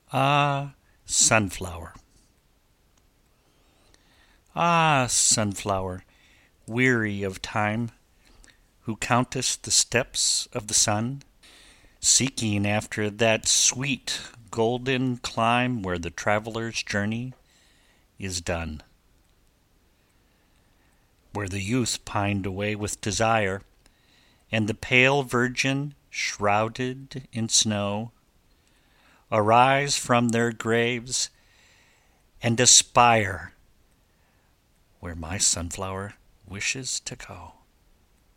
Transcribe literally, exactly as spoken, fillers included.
Ah, Sunflower. Ah, Sunflower, weary of time, who countest the steps of the sun, seeking after that sweet golden clime where the traveller's journey is done, where the youth pined away with desire, and the pale virgin, shrouded in snow, arise from their graves and aspire where my sunflower wishes to go.